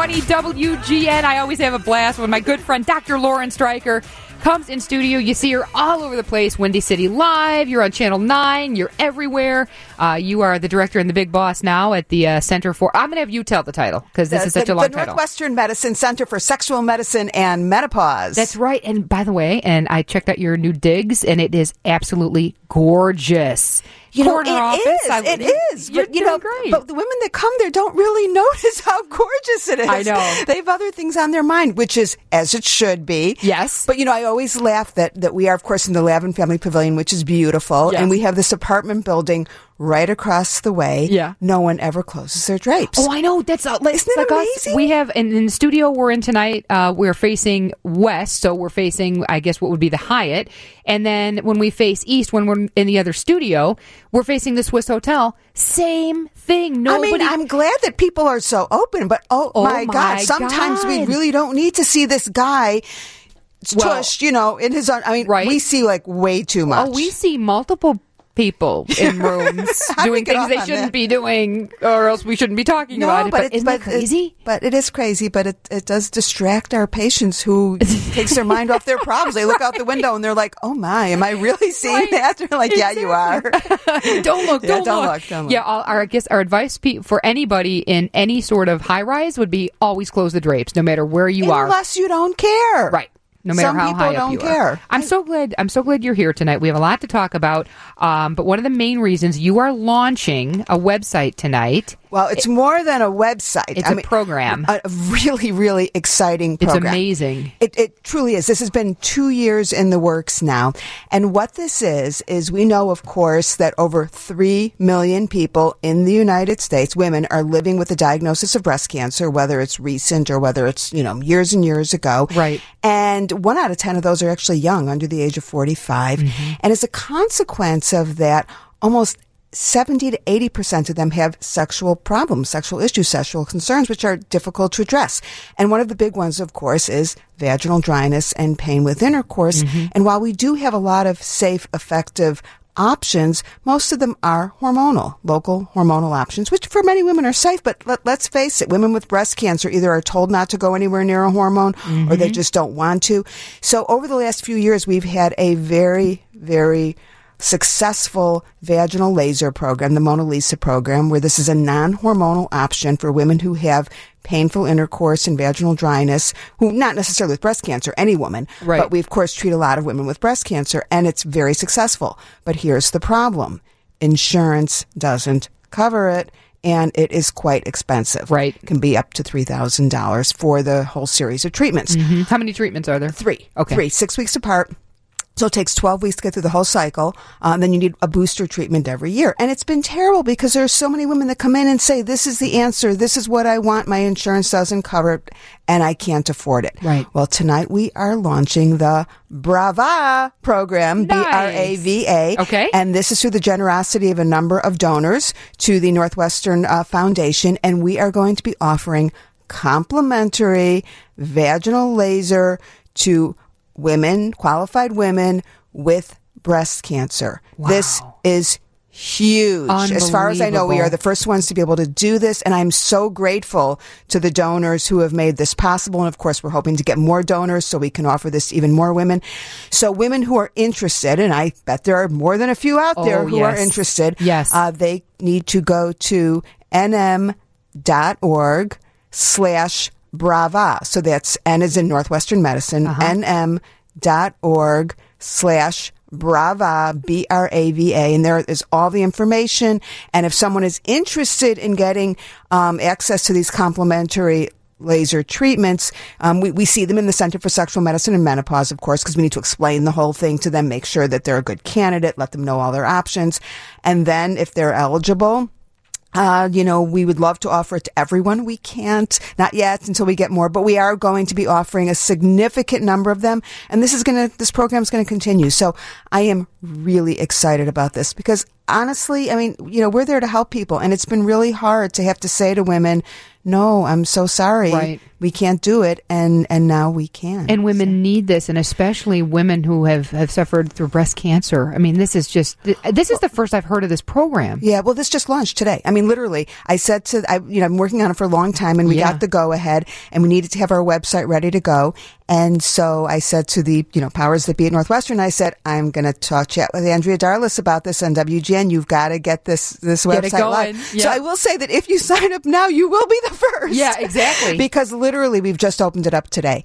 620 WGN. I always have a blast when my good friend Dr. Lauren Stryker comes in studio. You see her all over the place. Windy City Live. You're on Channel 9. You're everywhere. You are the director and the big boss now at the Center for... I'm going to have you tell the title because this is such a long title. The Northwestern Medicine Center for Sexual Medicine and Menopause. That's right. And by the way, and I checked out your new digs, and it is absolutely gorgeous. Corner office. It is. But, great. But the women that come there don't really notice how gorgeous it is. I know. They have other things on their mind, which is as it should be. Yes. But, I always laugh that we are, of course, in the Lavin Family Pavilion, which is beautiful. Yes. And we have this apartment building right across the way. Yeah. No one ever closes their drapes. Oh, I know. That's Isn't it like amazing? Us. We have, in the studio we're in tonight, we're facing west, so we're facing, I guess, what would be the Hyatt. And then when we face east, when we're in the other studio, we're facing the Swiss Hotel. Same thing. Nobody... I'm glad that people are so open, but my God, sometimes we really don't need to see this guy tushed, in his own. Right. We see way too much. Oh, we see multiple people in rooms doing things they shouldn't be doing, or else we shouldn't be talking about it. But isn't that crazy? But it is crazy, but it does distract our patients who takes their mind off their problems. They look out the window and they're like, oh my, am I really seeing that? They're like, exactly. Yeah, you are. Don't look. Yeah, I guess our advice for anybody in any sort of high rise would be always close the drapes, no matter where you are. Unless you don't care. Right. No matter how high up you are. Some people don't care. I'm so glad you're here tonight. We have a lot to talk about. But one of the main reasons you are launching a website tonight. Well, it's more than a website. It's a program. A really, really exciting program. It's amazing. It truly is. This has been 2 years in the works now. And what this is we know, of course, that over 3 million people in the United States, women, are living with a diagnosis of breast cancer, whether it's recent or whether it's, years and years ago. Right. And 1 out of 10 of those are actually young, under the age of 45. Mm-hmm. And as a consequence of that, almost 70 to 80% of them have sexual problems, sexual issues, sexual concerns, which are difficult to address. And one of the big ones, of course, is vaginal dryness and pain with intercourse. Mm-hmm. And while we do have a lot of safe, effective options, most of them are local hormonal options, which for many women are safe. But let's face it, women with breast cancer either are told not to go anywhere near a hormone or they just don't want to. So over the last few years, we've had a very, very successful vaginal laser program, the Mona Lisa program, where this is a non-hormonal option for women who have painful intercourse and vaginal dryness, who not necessarily with breast cancer, any woman, right. But we of course treat a lot of women with breast cancer, and it's very successful. But here's the problem. Insurance doesn't cover it, and it is quite expensive. Right. It can be up to $3,000 for the whole series of treatments. Mm-hmm. How many treatments are there? 3. Okay. 3, 6 weeks apart. So it takes 12 weeks to get through the whole cycle. Then you need a booster treatment every year. And it's been terrible because there are so many women that come in and say, this is the answer. This is what I want. My insurance doesn't cover it, and I can't afford it. Right. Well, tonight we are launching the Brava program, nice. BRAVA. Okay. And this is through the generosity of a number of donors to the Northwestern Foundation. And we are going to be offering complimentary vaginal laser to women, qualified women with breast cancer. Wow. This is huge. As far as I know, we are the first ones to be able to do this, and I'm so grateful to the donors who have made this possible. And of course, we're hoping to get more donors so we can offer this to even more women. So women who are interested, and I bet there are more than a few out there who are interested, they need to go to nm.org/Brava. So that's N as in Northwestern Medicine, nm.org/Brava, BRAVA, and there is all the information. And if someone is interested in getting access to these complimentary laser treatments, we see them in the Center for Sexual Medicine and Menopause, of course, because we need to explain the whole thing to them, make sure that they're a good candidate, let them know all their options. And then if they're eligible, we would love to offer it to everyone. We can't, not yet, until we get more, but we are going to be offering a significant number of them. And this program is going to continue. So I am really excited about this because honestly, I mean, we're there to help people, and it's been really hard to have to say to women, no, I'm so sorry. Right. We can't do it, and now we can. And women need this, and especially women who have suffered through breast cancer. I mean, this is the first I've heard of this program. Yeah, well, this just launched today. I mean, literally, I said I'm working on it for a long time, and we got the go-ahead, and we needed to have our website ready to go. And so I said to the, powers that be at Northwestern, I said, I'm going to chat with Andrea Darlis about this on WGN. You've got to get this website live. Yep. So I will say that if you sign up now, you will be the first. Yeah, exactly. Because literally, we've just opened it up today.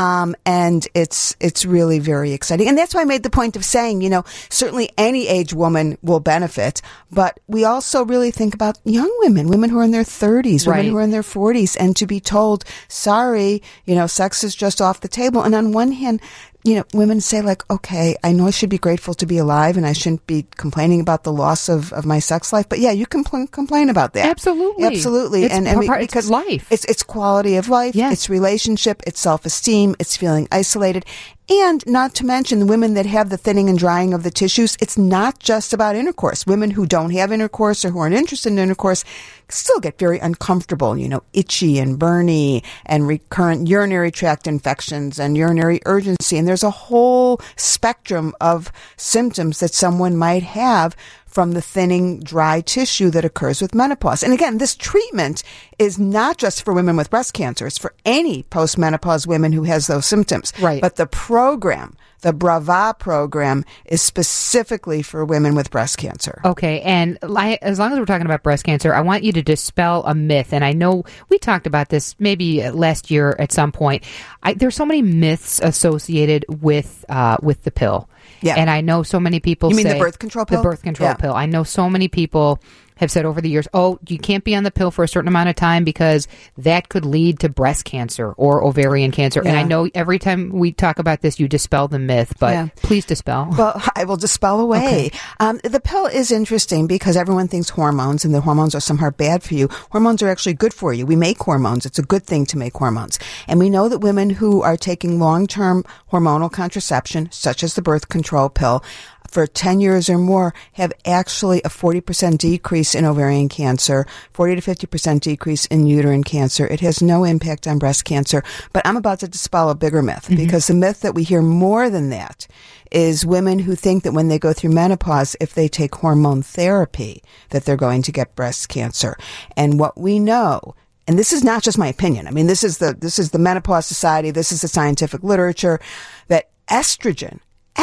And it's really very exciting. And that's why I made the point of saying, certainly any age woman will benefit, but we also really think about young women who are in their 30s, women who are in their 40s, and to be told, sorry, sex is just off the table. And on one hand, women say like, okay, I know I should be grateful to be alive and I shouldn't be complaining about the loss of my sex life. But yeah, you can complain about that. Absolutely. Absolutely. Because it's life. It's quality of life. Yes. It's relationship. It's self-esteem. It's feeling isolated. And not to mention the women that have the thinning and drying of the tissues. It's not just about intercourse. Women who don't have intercourse or who aren't interested in intercourse still get very uncomfortable, itchy and burny and recurrent urinary tract infections and urinary urgency. And there's a whole spectrum of symptoms that someone might have from the thinning, dry tissue that occurs with menopause. And again, this treatment is not just for women with breast cancer. It's for any postmenopause women who has those symptoms. Right. But the program, the Brava program, is specifically for women with breast cancer. Okay, and as long as we're talking about breast cancer, I want you to dispel a myth. And I know we talked about this maybe last year at some point. There's so many myths associated with the pill. Yeah. And I know so many people You mean say... the birth control pill? The birth control pill. I know so many people have said over the years, you can't be on the pill for a certain amount of time because that could lead to breast cancer or ovarian cancer. Yeah. And I know every time we talk about this, you dispel the myth, but please dispel. Well, I will dispel away. Okay. The pill is interesting because everyone thinks hormones, and the hormones are somehow bad for you. Hormones are actually good for you. We make hormones. It's a good thing to make hormones. And we know that women who are taking long-term hormonal contraception, such as the birth control pill, for 10 years or more have actually a 40% decrease in ovarian cancer, 40 to 50% decrease in uterine cancer. It has no impact on breast cancer. But I'm about to dispel a bigger myth, because the myth that we hear more than that is women who think that when they go through menopause, if they take hormone therapy, that they're going to get breast cancer. And what we know, and this is not just my opinion, I mean, this is the Menopause Society, this is the scientific literature, that estrogen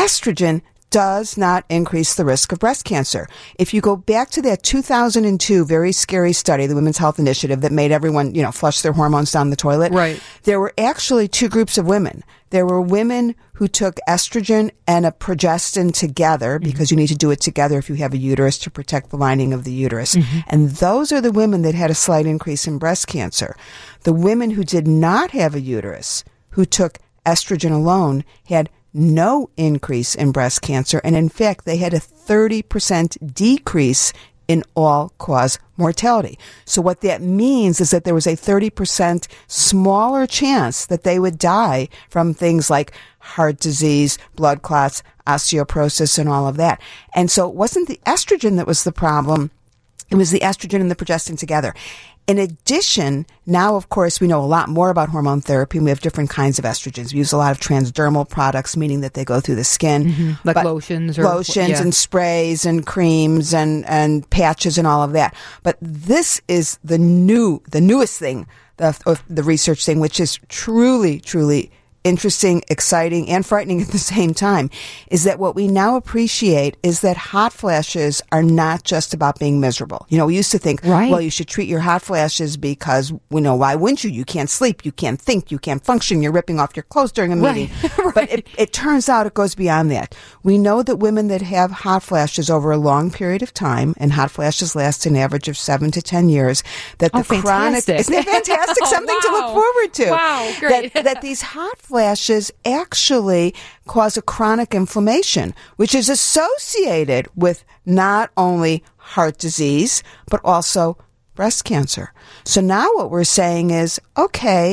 does not increase the risk of breast cancer. If you go back to that 2002 very scary study, the Women's Health Initiative, that made everyone, flush their hormones down the toilet. Right. There were actually two groups of women. There were women who took estrogen and a progestin together, because you need to do it together if you have a uterus to protect the lining of the uterus. And those are the women that had a slight increase in breast cancer. The women who did not have a uterus, who took estrogen alone, had no increase in breast cancer, and in fact, they had a 30% decrease in all-cause mortality. So what that means is that there was a 30% smaller chance that they would die from things like heart disease, blood clots, osteoporosis, and all of that. And so it wasn't the estrogen that was the problem. It was the estrogen and the progestin together. In addition, now, of course, we know a lot more about hormone therapy, and we have different kinds of estrogens. We use a lot of transdermal products, meaning that they go through the skin. Like lotions and sprays and creams and patches and all of that. But this is the newest thing, the research thing, which is truly, truly interesting, exciting, and frightening at the same time, is that what we now appreciate is that hot flashes are not just about being miserable. We used to think, well, you should treat your hot flashes because, why wouldn't you? You can't sleep, you can't think, you can't function, you're ripping off your clothes during a meeting. But it turns out it goes beyond that. We know that women that have hot flashes over a long period of time, and hot flashes last an average of 7 to 10 years, that the chronic... Isn't it fantastic? Something to look forward to. Wow, great. That these hot flashes actually cause a chronic inflammation, which is associated with not only heart disease, but also breast cancer. So now what we're saying is, okay,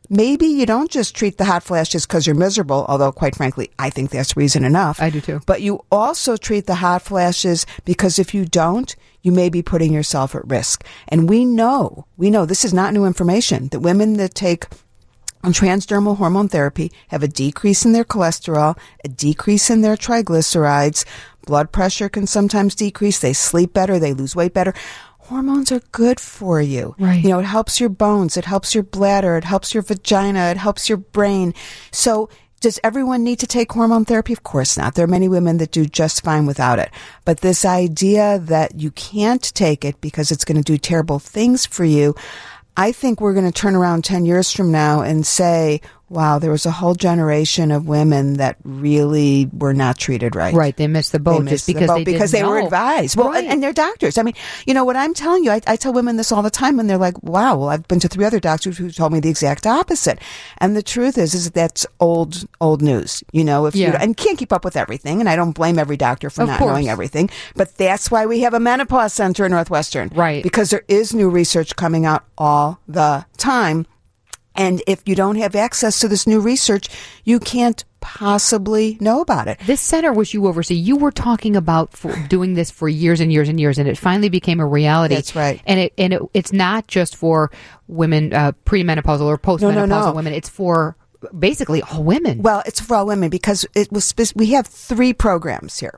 maybe you don't just treat the hot flashes because you're miserable, although quite frankly, I think that's reason enough. I do too. But you also treat the hot flashes because if you don't, you may be putting yourself at risk. And we know this is not new information, that women that take transdermal hormone therapy have a decrease in their cholesterol, a decrease in their triglycerides, blood pressure can sometimes decrease, they sleep better, they lose weight better. Hormones are good for you. Right. It helps your bones, it helps your bladder, it helps your vagina, it helps your brain. So does everyone need to take hormone therapy? Of course not. There are many women that do just fine without it. But this idea that you can't take it because it's going to do terrible things for you, I think we're going to turn around 10 years from now and say, wow, there was a whole generation of women that really were not treated right. Right. They missed the boat because they were advised. Well, right. and they're doctors. I mean, what I'm telling you, I tell women this all the time and they're like, wow, well, I've been to 3 other doctors who told me the exact opposite. And the truth is that's old news. If you and can't keep up with everything. And I don't blame every doctor for not knowing everything. But that's why we have a menopause center in Northwestern. Right. Because there is new research coming out all the time. And if you don't have access to this new research, you can't possibly know about it. This center which you oversee, you were talking about doing this for years and years and years, and it finally became a reality. That's right. And it's not just for women, premenopausal or postmenopausal women. It's for basically all women. Well, it's for all women because we have 3 programs here.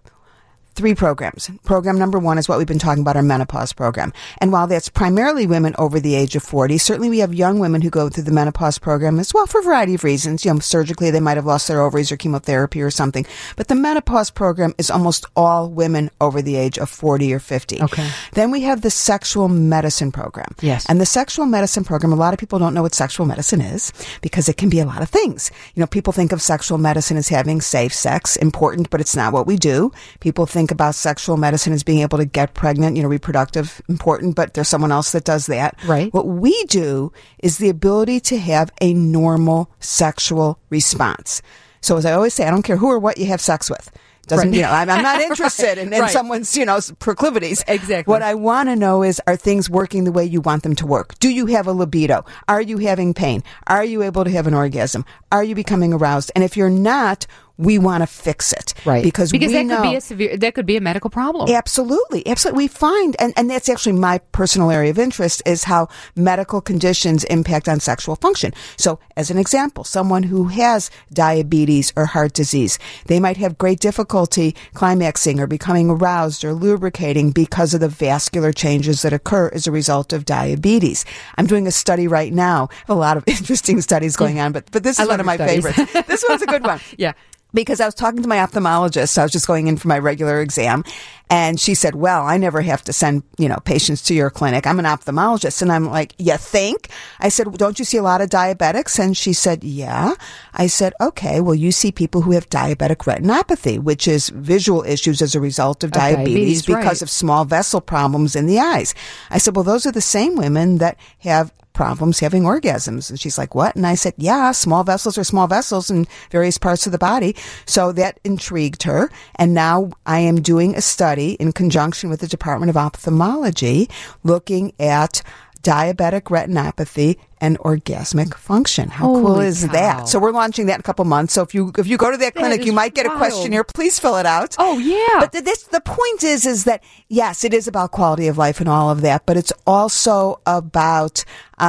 3 programs. Program number 1 is what we've been talking about, our menopause program. And while that's primarily women over the age of 40, certainly we have young women who go through the menopause program as well for a variety of reasons. Surgically, they might have lost their ovaries or chemotherapy or something. But the menopause program is almost all women over the age of 40 or 50. Okay. Then we have the sexual medicine program. Yes. And the sexual medicine program, a lot of people don't know what sexual medicine is because it can be a lot of things. People think of sexual medicine as having safe sex, important, but it's not what we do. People think about sexual medicine as being able to get pregnant, reproductive, important, but there's someone else that does that. Right. What we do is the ability to have a normal sexual response. So as I always say, I don't care who or what you have sex with. Doesn't, right. I'm not interested in right. someone's, proclivities. Exactly. What I want to know is, are things working the way you want them to work? Do you have a libido? Are you having pain? Are you able to have an orgasm? Are you becoming aroused? And if you're not, we want to fix it. Right. Because we that know, that could be a medical problem. Absolutely. We find, and that's actually my personal area of interest, is how medical conditions impact on sexual function. So as an example, someone who has diabetes or heart disease, they might have great difficulty climaxing or becoming aroused or lubricating because of the vascular changes that occur as a result of diabetes. I'm doing a study right now, a lot of interesting studies going on, but this is one of my favorites. This one's a good one. Yeah. Because I was talking to my ophthalmologist. I was just going in for my regular exam. And she said, well, I never have to send, patients to your clinic. I'm an ophthalmologist. And I'm like, you think? I said, well, don't you see a lot of diabetics? And she said, yeah. I said, okay, well, you see people who have diabetic retinopathy, which is visual issues as a result of diabetes because of small vessel problems in the eyes. I said, well, those are the same women that have problems having orgasms. And she's like, what? And I said, yeah, small vessels are small vessels in various parts of the body. So that intrigued her. And now I am doing a study in conjunction with the Department of Ophthalmology looking at diabetic retinopathy and orgasmic function. How cool is that? So we're launching that in a couple months. So if you go to that clinic, you might get a questionnaire. Please fill it out. Oh, yeah. But the point is that, yes, it is about quality of life and all of that, but it's also about,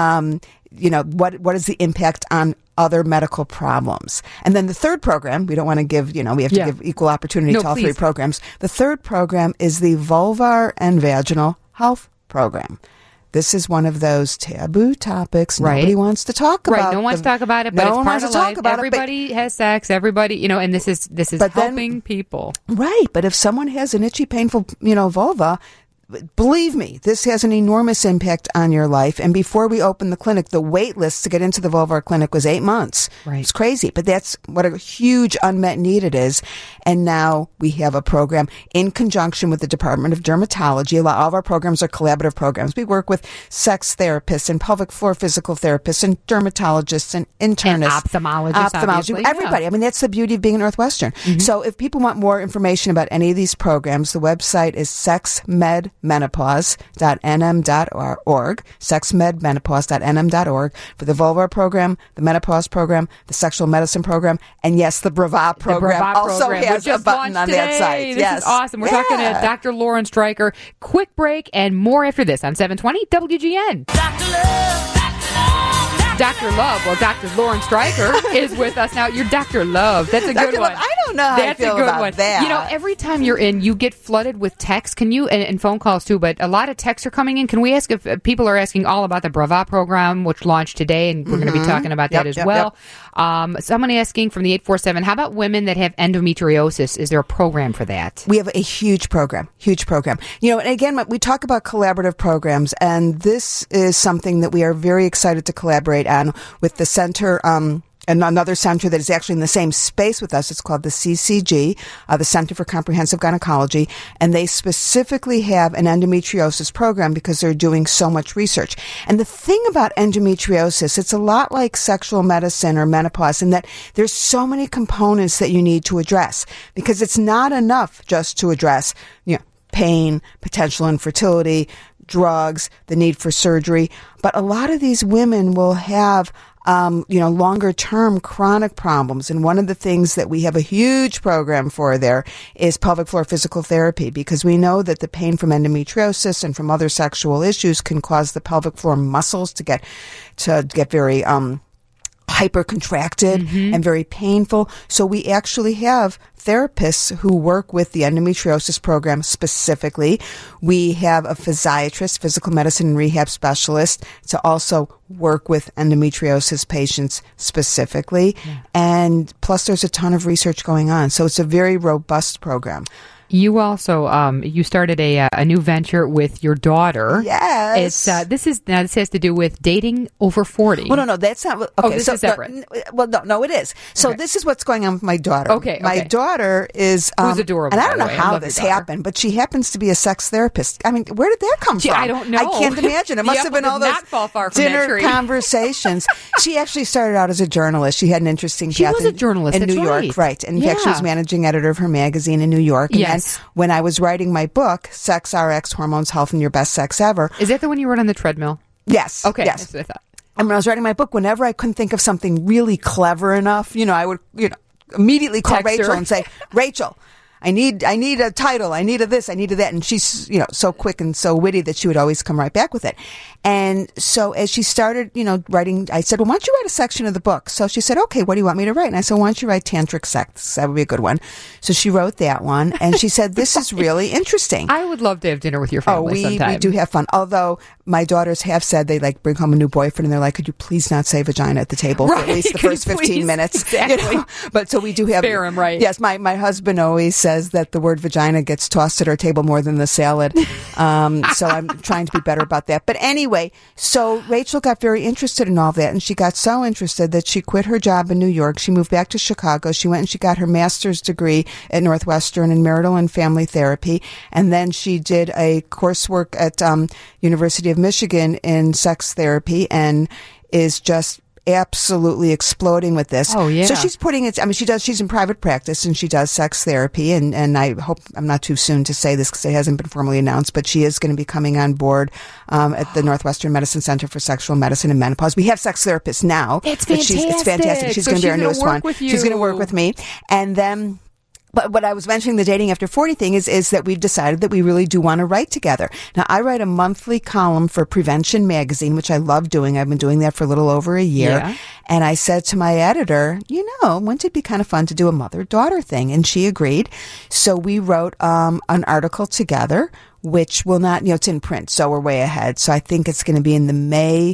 what is the impact on other medical problems. And then the third program, we don't want to give, we have to give equal opportunity to all 3 programs. The third program is the vulvar and vaginal health program. This is one of those taboo topics nobody wants to talk about. Right, no one wants to talk about it, but no it's one part wants of to life. Talk about everybody has sex, everybody, and this is helping people. Right, but if someone has an itchy, painful, vulva, believe me, this has an enormous impact on your life. And before we opened the clinic, the wait list to get into the vulvar clinic was 8 months. Right. It's crazy, but that's what a huge unmet need it is. And now we have a program in conjunction with the Department of Dermatology. All of our programs are collaborative programs. We work with sex therapists and pelvic floor physical therapists and dermatologists and internists. And ophthalmologists. Everybody. Yeah. I mean, that's the beauty of being at Northwestern. Mm-hmm. So if people want more information about any of these programs, the website is sexmed.com. sexmedmenopause.nm.org, sexmedmenopause.nm.org for the vulvar program, the menopause program, the sexual medicine program, and yes, the Brava program also has a button on that site. This is awesome. We're talking to Dr. Lauren Streicher. Quick break and more after this on 720 WGN. Dr. Love. Well, Dr. Lauren Streicher is with us now. You're Dr. Love. That's a good one. I don't know how That's I feel a good about one. that. You know, every time you're in, you get flooded with texts. Can you, and phone calls too, but a lot of texts are coming in. Can we ask if people are asking all about the Brava program, which launched today, and we're going to be talking about that as well. Someone asking from the 847, how about women that have endometriosis? Is there a program for that? We have a huge program. You know, and again, we talk about collaborative programs, and this is something that we are very excited to collaborate on with the center, and another center that is actually in the same space with us. It's called the CCG, the Center for Comprehensive Gynecology, and they specifically have an endometriosis program because they're doing so much research. And the thing about endometriosis, it's a lot like sexual medicine or menopause in that there's so many components that you need to address, because it's not enough just to address, you know, pain, potential infertility, drugs, the need for surgery. But a lot of these women will have longer term chronic problems. And one of the things that we have a huge program for there is pelvic floor physical therapy, because we know that the pain from endometriosis and from other sexual issues can cause the pelvic floor muscles to get very hyper-contracted and very painful. So we actually have therapists who work with the endometriosis program specifically. We have a physiatrist, physical medicine and rehab specialist, to also work with endometriosis patients specifically. Yeah. And plus there's a ton of research going on. So it's a very robust program. You also you started a new venture with your daughter. Yes. It's this has to do with dating over 40. Well, no, that's not. Okay, this is separate. No, it is. So this is what's going on with my daughter. Okay. My daughter is who's adorable, and I don't know how this happened, but she happens to be a sex therapist. I mean, where did that come from? I don't know. I can't imagine. It must have been all those dinner conversations. She actually started out as a journalist. She had an interesting path. She was a journalist in New York, right? And in fact, she was managing editor of her magazine in New York. And when I was writing my book, Sex RX, Hormones, Health, and Your Best Sex Ever. Is that the one you wrote on the treadmill? Yes. Okay. Yes. That's what I thought. And when I was writing my book, whenever I couldn't think of something really clever enough, I would, immediately call Rachel and say, Rachel, I need a title. I need a this. I need a that. And she's, so quick and so witty that she would always come right back with it. And so as she started, writing, I said, well, why don't you write a section of the book? So she said, okay, what do you want me to write? And I said, why don't you write tantric sex? That would be a good one. So she wrote that one. And she said, this is really interesting. I would love to have dinner with your family sometime. We do have fun. Although my daughters have said they bring home a new boyfriend and they're like, could you please not say vagina at the table for at least the first 15 minutes? Exactly. But so we do have. Spare him, right? Yes. My husband always says that the word vagina gets tossed at our table more than the salad. So I'm trying to be better about that. But anyway, so Rachel got very interested in all that, and she got so interested that she quit her job in New York. She moved back to Chicago. She went and she got her master's degree at Northwestern in marital and family therapy, and then she did a coursework at University of Michigan in sex therapy, and is just absolutely exploding with this. Oh, yeah. So she's putting it, she's in private practice and she does sex therapy, and I hope I'm not too soon to say this because it hasn't been formally announced, but she is going to be coming on board at the Northwestern Medicine Center for Sexual Medicine and Menopause. We have sex therapists now. It's fantastic. It's fantastic. She's going to be our newest one. She's going to work with me. And then but what I was mentioning, the dating after 40 thing, is that we've decided that we really do want to write together. Now, I write a monthly column for Prevention Magazine, which I love doing. I've been doing that for a little over a year. Yeah. And I said to my editor, wouldn't it be kind of fun to do a mother-daughter thing? And she agreed. So we wrote an article together, which will not, it's in print, so we're way ahead. So I think it's going to be in the May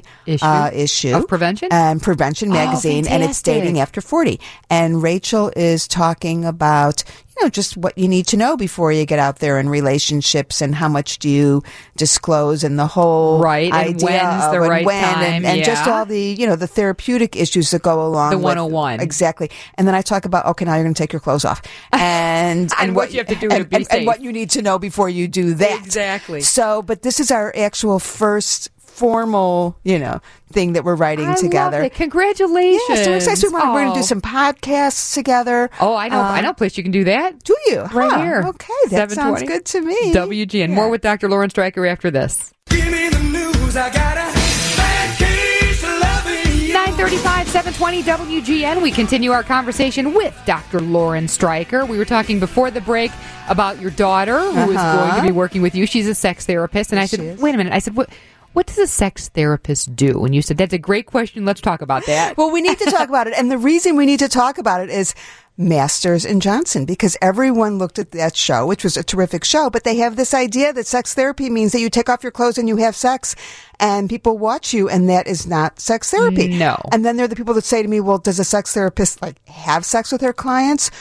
issue of Prevention? And Prevention Magazine, and it's Dating After 40. And Rachel is talking about, just what you need to know before you get out there in relationships, and how much do you disclose, and the whole idea and when's the right time, and just all the, the therapeutic issues that go along the with 101. Exactly. And then I talk about, okay, now you're going to take your clothes off. And what you have to do to be safe. And what you need to know before you do that. Exactly. So, but this is our actual first formal, thing that we're writing together. Love it. Congratulations. Yeah, so excited. So we're going to do some podcasts together. Oh, I know. I know a place you can do that. Do you? Right here. Okay, that sounds good to me. WGN. Yeah. More with Dr. Lauren Streicher after this. Give me the news. I got a bad case of loving you. 9:35, 720 WGN. We continue our conversation with Dr. Lauren Streicher. We were talking before the break about your daughter who is going to be working with you. She's a sex therapist. And I said, wait a minute. I said, what does a sex therapist do? And you said, that's a great question. Let's talk about that. Well, we need to talk about it. And the reason we need to talk about it is Masters and Johnson, because everyone looked at that show, which was a terrific show, but they have this idea that sex therapy means that you take off your clothes and you have sex and people watch you, and that is not sex therapy. No. And then there are the people that say to me, well, does a sex therapist have sex with their clients?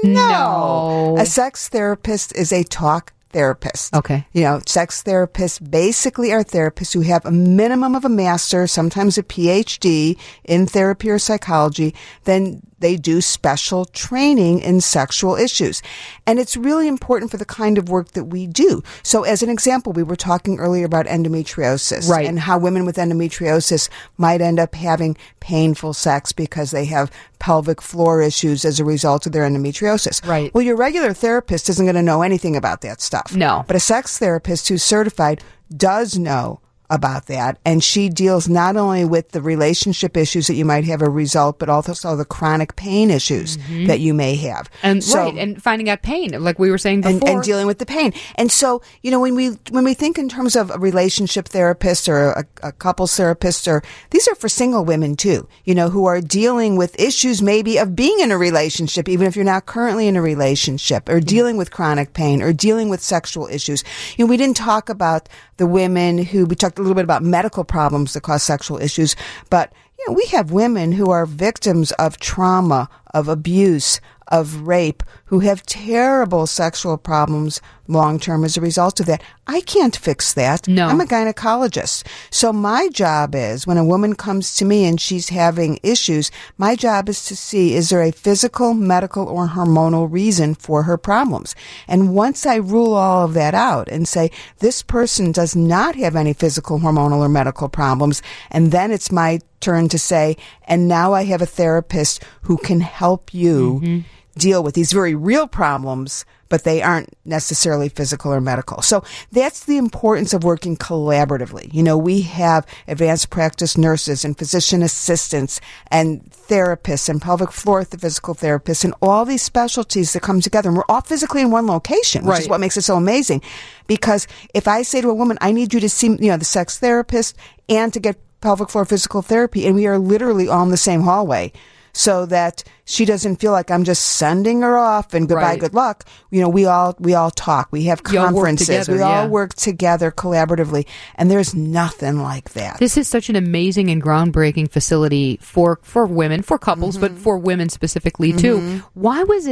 No. A sex therapist is a talk therapist. Okay. Sex therapists basically are therapists who have a minimum of a master, sometimes a PhD in therapy or psychology. Then they do special training in sexual issues. And it's really important for the kind of work that we do. So as an example, we were talking earlier about endometriosis, right, and how women with endometriosis might end up having painful sex because they have pelvic floor issues as a result of their endometriosis. Right. Well, your regular therapist isn't going to know anything about that stuff. No. But a sex therapist who's certified does know about that, and she deals not only with the relationship issues that you might have a result, but also the chronic pain issues that you may have. And and finding out pain, like we were saying before, and dealing with the pain. And so, when we think in terms of a relationship therapist or a couples therapist, or these are for single women too, who are dealing with issues maybe of being in a relationship, even if you're not currently in a relationship, or dealing with chronic pain, or dealing with sexual issues. We didn't talk about the women who, we talked a little bit about medical problems that cause sexual issues, but we have women who are victims of trauma, of abuse, of rape, who have terrible sexual problems long-term as a result of that. I can't fix that. No. I'm a gynecologist. So my job is, when a woman comes to me and she's having issues, my job is to see, is there a physical, medical, or hormonal reason for her problems? And once I rule all of that out and say, this person does not have any physical, hormonal, or medical problems, and then it's my turn to say, and now I have a therapist who can help you deal with these very real problems, but they aren't necessarily physical or medical. So that's the importance of working collaboratively. We have advanced practice nurses and physician assistants and therapists and pelvic floor physical therapists and all these specialties that come together. And we're all physically in one location, which is what makes it so amazing. Because if I say to a woman, I need you to see, the sex therapist and to get pelvic floor physical therapy, and we are literally all in the same hallway, so that she doesn't feel like I'm just sending her off and goodbye, good luck. We all talk. We have conferences. We all work together collaboratively, and there's nothing like that. This is such an amazing and groundbreaking facility for women, for couples, but for women specifically too. Why was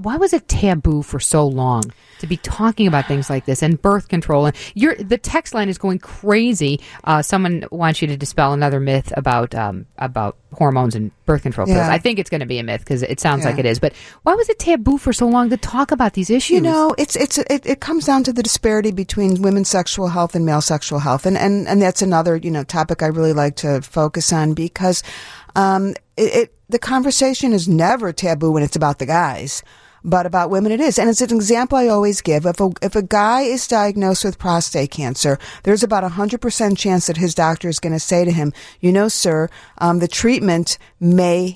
it taboo for so long to be talking about things like this and birth control? And the text line is going crazy. Someone wants you to dispel another myth about hormones and birth control pills. I think it's going to be a myth because it sounds like it is. But why was it taboo for so long to talk about these issues? It comes down to the disparity between women's sexual health and male sexual health, and that's another topic I really like to focus on, because the conversation is never taboo when it's about the guys. But about women it is. And it's an example I always give. If a guy is diagnosed with prostate cancer, there's about 100% chance that his doctor is going to say to him, sir, the treatment may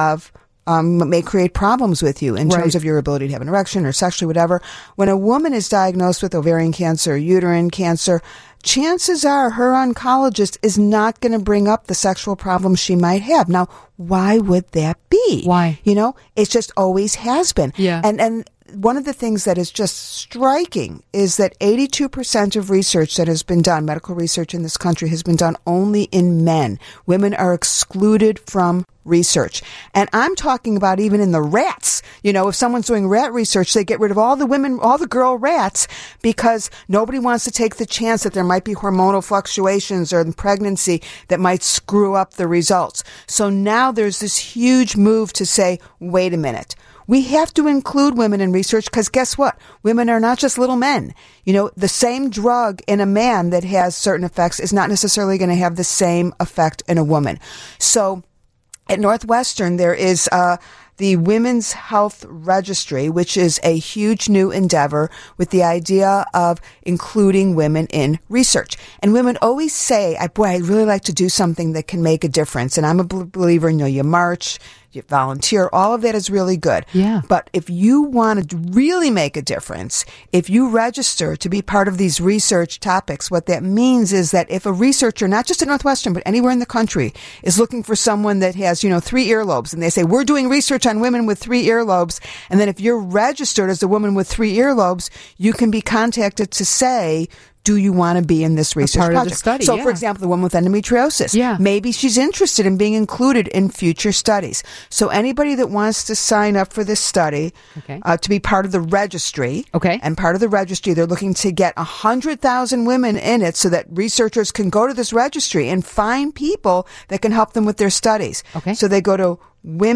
create problems with you in terms of your ability to have an erection or sexually, whatever. When a woman is diagnosed with ovarian cancer or uterine cancer, chances are her oncologist is not going to bring up the sexual problems she might have. Now, why would that be? Why? It just always has been. Yeah. And one of the things that is just striking is that 82% of research that has been done, medical research in this country, has been done only in men. Women are excluded from research. And I'm talking about even in the rats. If someone's doing rat research, they get rid of all the girl rats, because nobody wants to take the chance that there might be hormonal fluctuations or in pregnancy that might screw up the results. So now there's this huge move to say, wait a minute. We have to include women in research because guess what? Women are not just little men. You know, the same drug in a man that has certain effects is not necessarily going to have the same effect in a woman. So at Northwestern, there is the Women's Health Registry, which is a huge new endeavor with the idea of including women in research. And women always say, I'd really like to do something that can make a difference. And I'm a believer in, you march, you volunteer, all of that is really good. Yeah. But if you want to really make a difference, if you register to be part of these research topics, what that means is that if a researcher, not just at Northwestern, but anywhere in the country, is looking for someone that has, 3 earlobes, and they say, we're doing research on women with 3 earlobes, and then if you're registered as a woman with 3 earlobes, you can be contacted to say, do you want to be in this research part of project? the study, So, yeah. for example, the woman with endometriosis, Yeah. maybe she's interested in being included in future studies. So anybody that wants to sign up for this study Okay. to be part of the registry, Okay. and part of the registry, they're looking to get 100,000 women in it so that researchers can go to this registry and find people that can help them with their studies. Okay. So they go to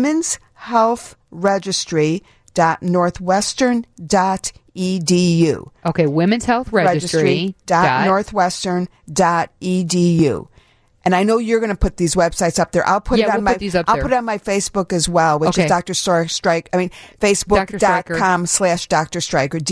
womenshealthregistry.northwestern.edu. Okay, Women's Health Registry. Registry.northwestern.edu. And I know you're going to put these websites up there. I'll put Yeah, it on we'll my. put these up I'll there. put it on my Facebook as well, which Okay. is Dr. Strike. I mean, Dr. Streicher. Facebook.com/Dr. Streicher,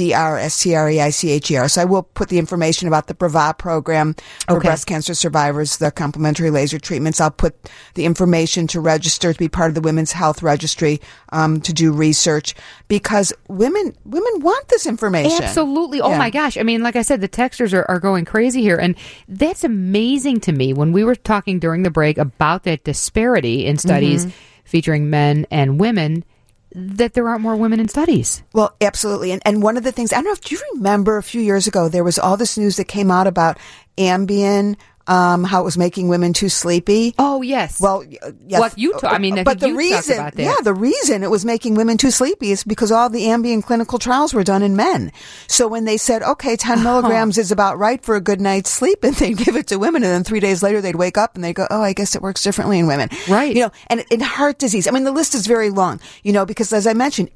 DrStreicher. So I will put the information about the Brava program for Okay. breast cancer survivors, the complementary laser treatments. I'll put the information to register to be part of the Women's Health Registry to do research because women want this information. Absolutely. Oh Yeah. my gosh. I mean, like I said, the texters are going crazy here. And that's amazing to me. When we were talking during the break about that disparity in studies Mm-hmm. featuring men and women, that there aren't more women in studies. Well, absolutely. And one of the things, I don't know if do you remember a few years ago, there was all this news that came out about Ambien, how it was making women too sleepy. Oh, yes. Well, yes. Well, you I think but the you talked reason, about that. yeah, the reason it was making women too sleepy is because all the Ambien clinical trials were done in men. So when they said, okay, 10 milligrams is about right for a good night's sleep, and they'd give it to women, and then 3 days later they'd wake up and they'd go, oh, I guess it works differently in women. Right. And in heart disease, I mean, the list is very long, because as I mentioned,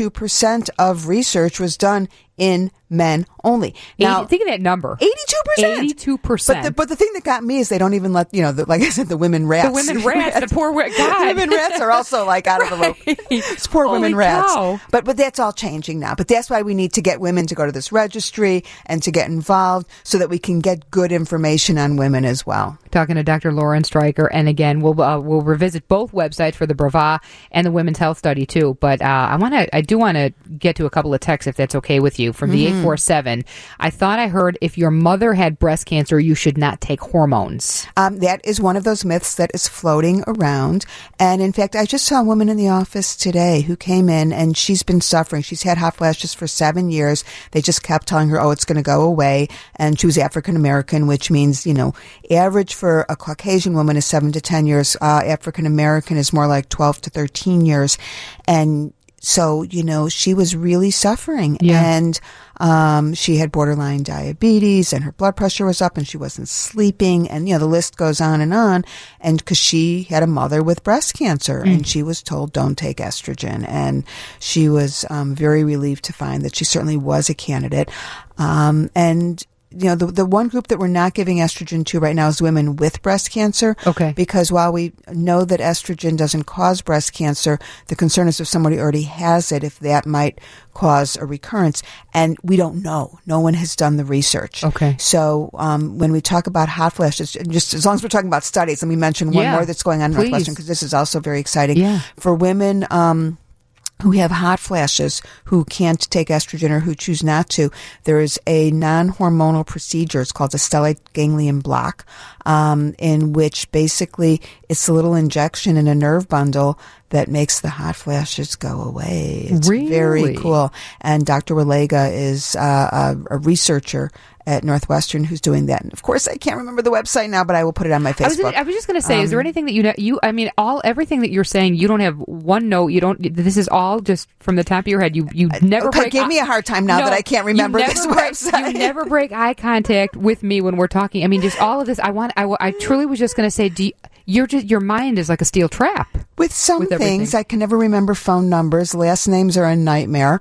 82% of research was done in men only. Now, think of that number. 82%. 82%. But the thing that got me is they don't even let, like I said, the women rats. The women rats, the poor God. The women rats are also like out of the loop. It's poor women Holy rats. cow. But that's all changing now. But that's why we need to get women to go to this registry and to get involved so that we can get good information on women as well. Talking to Dr. Lauren Streicher, and again, we'll revisit both websites for the Brava and the Women's Health Study too. But I do want to get to a couple of texts if that's okay with you from the 847. I thought I heard if your mother had breast cancer, you should not take hormones. That is one of those myths that is floating around. And in fact, I just saw a woman in the office today who came in and she's been suffering. She's had hot flashes for 7 years. They just kept telling her, oh, it's going to go away. And she was African American, which means, average for a Caucasian woman is 7 to 10 years. African American is more like 12 to 13 years. And so, she was really suffering. Yeah. And she had borderline diabetes and her blood pressure was up and she wasn't sleeping. And, the list goes on. And because she had a mother with breast cancer and she was told, don't take estrogen. And she was very relieved to find that she certainly was a candidate. The one group that we're not giving estrogen to right now is women with breast cancer. Okay. Because while we know that estrogen doesn't cause breast cancer, the concern is if somebody already has it, if that might cause a recurrence. And we don't know. No one has done the research. Okay. So when we talk about hot flashes, just as long as we're talking about studies, let me mention one more that's going on in please. Northwestern because this is also very exciting. Yeah. For women who have hot flashes, who can't take estrogen or who choose not to, there is a non-hormonal procedure. It's called a stellate ganglion block, in which basically it's a little injection in a nerve bundle that makes the hot flashes go away. It's Really? very cool. And Dr. Walega is a researcher at Northwestern who's doing that. And of course, I can't remember the website now, but I will put it on my Facebook. I was just going to say, is there anything that everything that you're saying, you don't have one note, this is all just from the top of your head. You never break. Give me a hard time now that I can't remember this website. You never break eye contact with me when we're talking. I mean, just all of this. I truly was just going to say, your mind is like a steel trap. With some things, I can never remember phone numbers. Last names are a nightmare.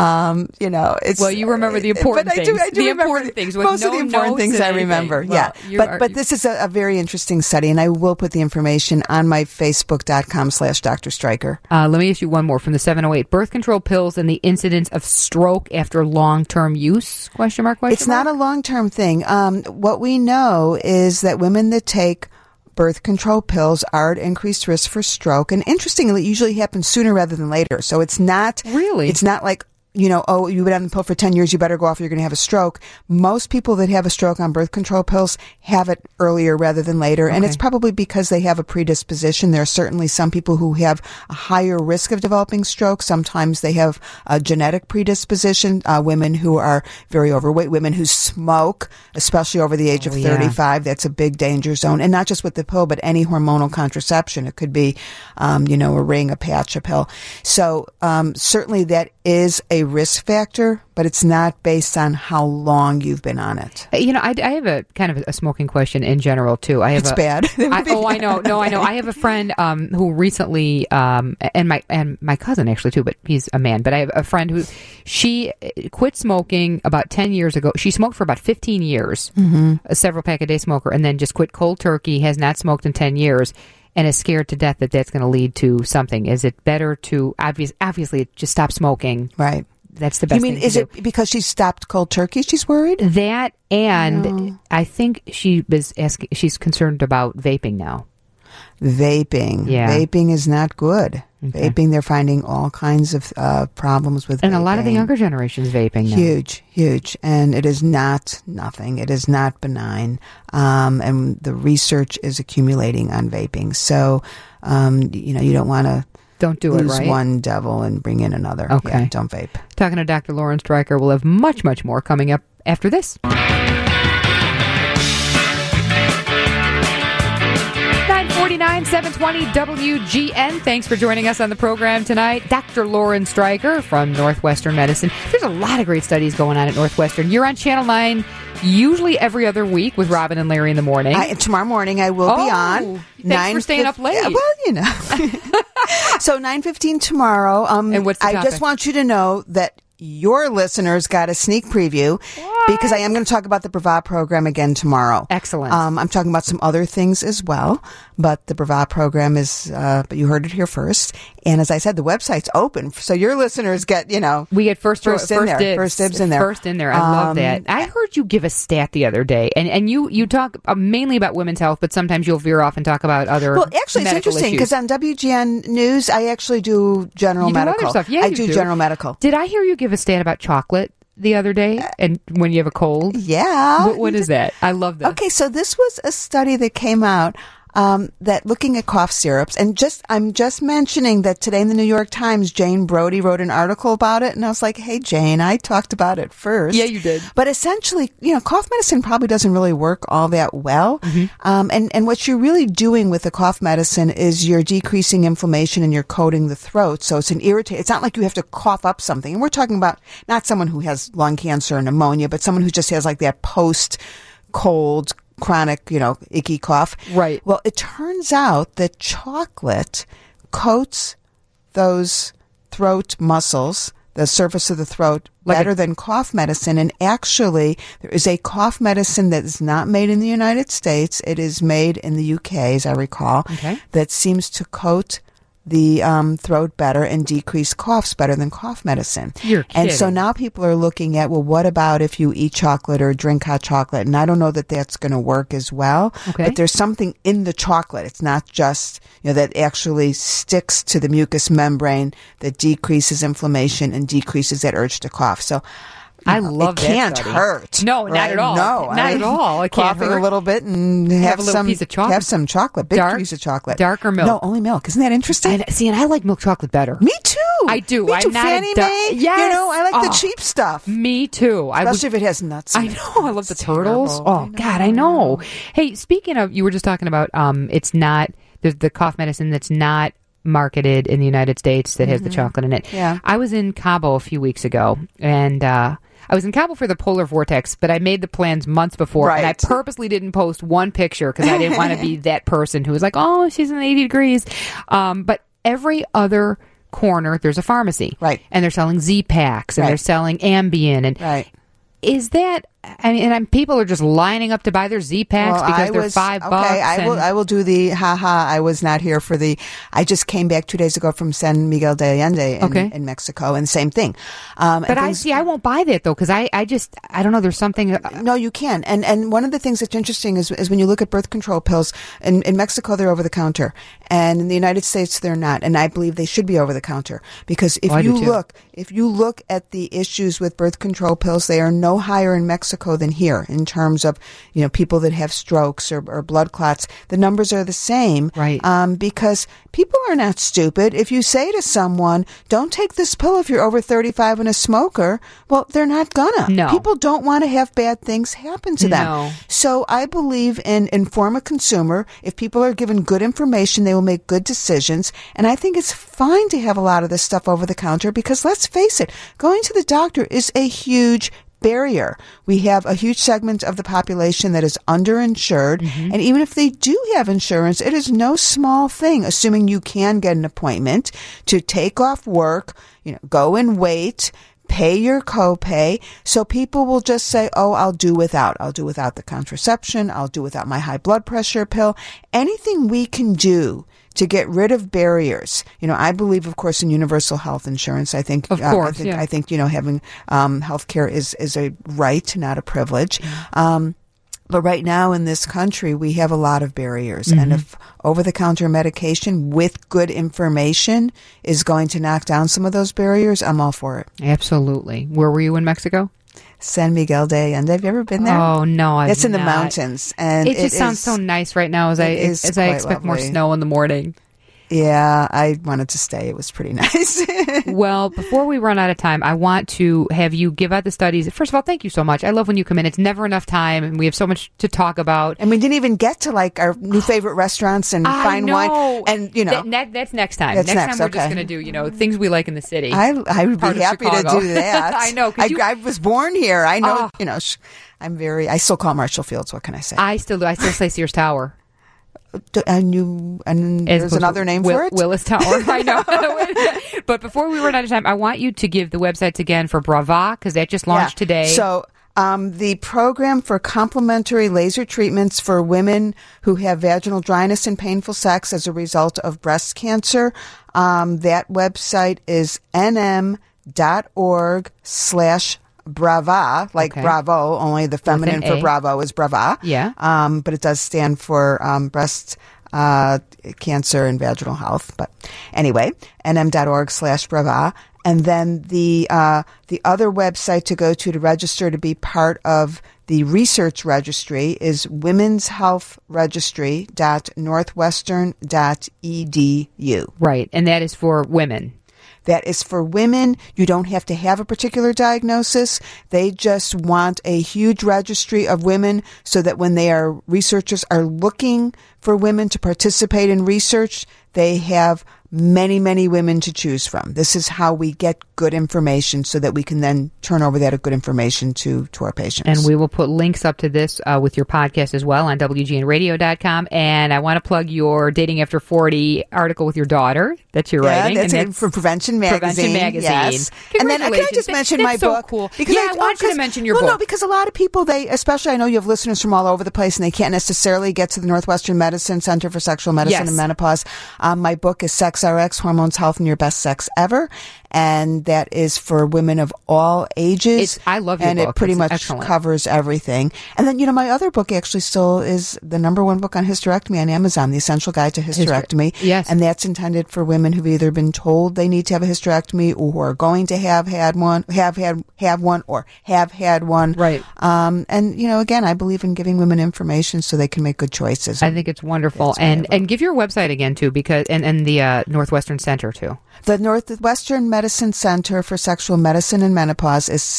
It's well, you remember the important things. I do remember important things. Most of the important things I remember. Well, yeah, but this is a very interesting study, and I will put the information on my Facebook.com/Dr. Stryker. Let me ask you one more from the 708: birth control pills and the incidence of stroke after long-term use? Question mark. It's not a long-term thing. What we know is that women that take birth control pills are at increased risk for stroke. And interestingly, it usually happens sooner rather than later. So it's not really. It's not like, you've been on the pill for 10 years, you better go off, you're going to have a stroke. Most people that have a stroke on birth control pills have it earlier rather than later. Okay. And it's probably because they have a predisposition. There are certainly some people who have a higher risk of developing stroke. Sometimes they have a genetic predisposition. Women who are very overweight, women who smoke, especially over the age of 35, that's a big danger zone. And not just with the pill, but any hormonal contraception. It could be, a ring, a patch, a pill. So certainly that is a risk factor, but it's not based on how long you've been on it. I have a kind of a smoking question in general too. It's bad. I know. No, I know. I have a friend who recently, and my cousin actually too, but he's a man. But I have a friend who she quit smoking about 10 years ago. She smoked for about 15 years, a several pack a day smoker, and then just quit cold turkey. Has not smoked in 10 years. And is scared to death that that's going to lead to something. Is it better to obviously just stop smoking? Right. That's the best thing to do. Is it because she stopped cold turkey she's worried? That, and I think she's concerned about vaping now. Vaping. Yeah. Vaping is not good. Okay. Vaping, they're finding all kinds of problems with and vaping. A lot of the younger generation's vaping now. Huge. And it is not nothing. It is not benign. And the research is accumulating on vaping. So, you don't want to lose one devil and bring in another. Okay. Yeah, don't vape. Talking to Dr. Lauren Stryker. We'll have much, much more coming up after this. 949, 720 WGN. Thanks for joining us on the program tonight. Dr. Lauren Stryker from Northwestern Medicine. There's a lot of great studies going on at Northwestern. You're on Channel 9 usually every other week with Robin and Larry in the morning. Tomorrow morning I will be on. Thanks for staying up late. Yeah, well, So 9:15 tomorrow. And what's the topic? I just want you to know that your listeners got a sneak preview because I am going to talk about the Brava program again tomorrow. Excellent. I'm talking about some other things as well, but the Brava program is, but you heard it here first. And as I said, the website's open. So your listeners get, we get first dibs in there. First in there. I love that. I heard you give a stat the other day, and you talk mainly about women's health, but sometimes you'll veer off and talk about other Well, actually, it's interesting because on WGN News, I actually do general medical. Other stuff. Yeah, I do general medical. Did I hear you give a stat about chocolate the other day, and when you have a cold? Yeah. What is that? I love that. Okay, so this was a study that came out that looking at cough syrups, and I'm just mentioning that today in the New York Times, Jane Brody wrote an article about it, and I was like, hey, Jane, I talked about it first. Yeah, you did. But essentially, cough medicine probably doesn't really work all that well. Mm-hmm. And what you're really doing with the cough medicine is you're decreasing inflammation and you're coating the throat. So it's an irritant. It's not like you have to cough up something. And we're talking about not someone who has lung cancer or pneumonia, but someone who just has like that post-cold chronic, icky cough. Right. Well, it turns out that chocolate coats those throat muscles, the surface of the throat, better than cough medicine. And actually, there is a cough medicine that is not made in the United States. It is made in the UK, as I recall, that seems to coat the throat better and decrease coughs better than cough medicine. You're kidding. And so now people are looking at, well, what about if you eat chocolate or drink hot chocolate? And I don't know that that's going to work as well. Okay. But there's something in the chocolate. It's not just, that actually sticks to the mucous membrane that decreases inflammation and decreases that urge to cough. So, I love it that can't study. hurt. No, not right? at all. No, Not at all. It can't coughing hurt. a little bit and Have have a little some piece of chocolate. Have some chocolate. Big Dark- piece of chocolate. dark or milk? No, only milk. Isn't that interesting? And I like milk chocolate better. Me too. I do. Me I'm too. not a Fannie Mae. Yes. You know, I like the Oh. cheap stuff. Me too. Especially if it has nuts in I it. know. I love the It's turtles. terrible. Oh God, I know. Hey, speaking of, you were just talking about it's not the cough medicine that's not marketed in the United States that has the chocolate in it. Yeah. I was in Cabo a few weeks ago, and I was in Cabo for the polar vortex, but I made the plans months before, and I Right. purposely didn't post one picture because I didn't want to be that person who was like, "Oh, she's in 80 degrees." But every other corner, there's a pharmacy, Right. And they're selling Z-Packs, and Right. they're selling Ambien, and Right. is that? I mean, and people are just lining up to buy their Z-Packs because they're $5. Okay, and- I will do the I was not here for the. I just came back 2 days ago from San Miguel de Allende in Mexico, and same thing. But I won't buy that though because I don't know. There's something. No, you can. And one of the things that's interesting is when you look at birth control pills, in Mexico they're over the counter, and in the United States they're not. And I believe they should be over the counter because if I do too. if you look at the issues with birth control pills, they are no higher in Mexico than here in terms of people that have strokes or blood clots. The numbers are the same, Right. Because people are not stupid. If you say to someone, "Don't take this pill if you're over 35 and a smoker," well, they're not gonna. No. People don't want to have bad things happen to them. No. So I believe in inform a consumer. If people are given good information, they will make good decisions. And I think it's fine to have a lot of this stuff over the counter because let's face it, going to the doctor is a huge barrier. We have a huge segment of the population that is underinsured. And even if they do have insurance, it is no small thing, assuming you can get an appointment, to take off work, go and wait, pay your copay. So people will just say, "Oh, I'll do without. I'll do without the contraception. I'll do without my high blood pressure pill." Anything we can do to get rid of barriers. I believe, of course, in universal health insurance. I think, Of course, I think, having health care is a right, not a privilege. But right now in this country, we have a lot of barriers. And if over-the-counter medication with good information is going to knock down some of those barriers, I'm all for it. Absolutely. Where were you in Mexico? San Miguel de Allende. Have you ever been there? Oh no, It's in the not. mountains, and It just sounds so nice right now as I is expect quite more lovely. snow in the morning. Yeah, I wanted to stay. It was pretty nice. Well, before we run out of time, I want to have you give out the studies. First of all, thank you so much. I love when you come in. It's never enough time, and we have so much to talk about. And we didn't even get to our new favorite restaurants and fine wine. And that's next time. That's next next, time we're just okay. going to do things we like in the city. I would Part be of happy Chicago. to do that. I know, 'cause I was born here. I know. Oh. I still call Marshall Fields. What can I say? I still do. I still say Sears Tower. And As there's opposed another to name for it? Willis Tower. I know. But before we run out of time, I want you to give the websites again for Brava, because that just launched today. So the program for complimentary laser treatments for women who have vaginal dryness and painful sex as a result of breast cancer, that website is nm.org/Brava, like Okay. Bravo, only the feminine With an for A. Bravo is Brava. Yeah. But it does stand for breast cancer and vaginal health. But anyway, nm.org/Brava. And then the other website to go to register to be part of the research registry is womenshealthregistry.northwestern.edu. Right. And that is for women. That is for women. You don't have to have a particular diagnosis. They just want a huge registry of women so that when researchers are looking for women to participate in research, they have many, many women to choose from. This is how we get good information so that we can then turn over that good information to our patients. And we will put links up to this with your podcast as well on WGNradio.com. And I want to plug your Dating After 40 article with your daughter that you're writing. That's and for Prevention Magazine. Prevention Magazine. Yes. And then can I just mention my That's so book? cool. I want you to mention your book. No, because a lot of people, especially I know you have listeners from all over the place, and they can't necessarily get to the Northwestern Medicine Center for Sexual Medicine Yes. and Menopause. My book is Sex RX, Hormones, Health, and Your Best Sex Ever. and that is for women of all ages. I love your and book. it pretty It's much excellent. covers everything. And then, my other book actually still is the number one book on hysterectomy on Amazon, The Essential Guide to Hysterectomy. Yes. And that's intended for women who've either been told they need to have a hysterectomy or who are going to have had one, or have had one. Right. And, again, I believe in giving women information so they can make good choices. I think it's wonderful. And give your website again, too, because and the Northwestern Center, too. The Northwestern Medicine Center for Sexual Medicine and Menopause is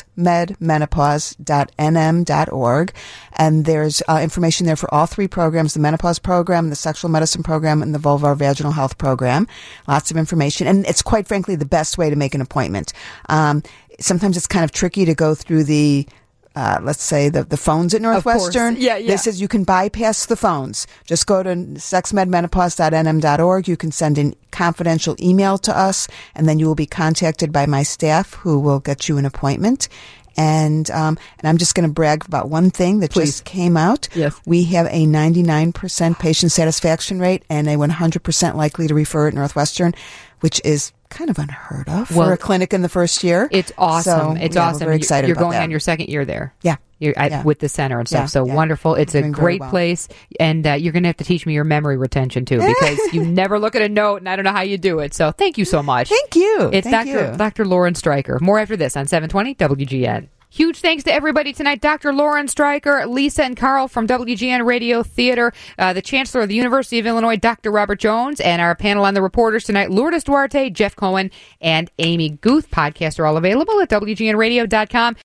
sexmedmenopause.nm.org. And there's information there for all three programs, the menopause program, the sexual medicine program, and the vulvar vaginal health program. Lots of information. And it's quite frankly the best way to make an appointment. Sometimes it's kind of tricky to go through the let's say the phones at Northwestern. Yeah. This is, you can bypass the phones. Just go to sexmedmenopause.nm.org. You can send an confidential email to us, and then you will be contacted by my staff who will get you an appointment. And I'm just going to brag about one thing that just came out. Yes. We have a 99% patient satisfaction rate and a 100% likely to refer at Northwestern, which is kind of unheard of for a clinic in the first year. It's awesome. So, It's yeah, awesome. We're very excited You're about going that. on your second year there. Yeah. With the center and stuff. Yeah, wonderful. It's a Doing very great well. place. And you're going to have to teach me your memory retention, too, because you never look at a note, and I don't know how you do it. So thank you so much. Thank you. It's Thank you. Dr. Lauren Streicher. More after this on 720 WGN. Huge thanks to everybody tonight. Dr. Lauren Streicher, Lisa and Carl from WGN Radio Theater, the Chancellor of the University of Illinois, Dr. Robert Jones, and our panel on the reporters tonight, Lourdes Duarte, Jeff Cohen, and Amy Guth. Podcasts are all available at WGNradio.com.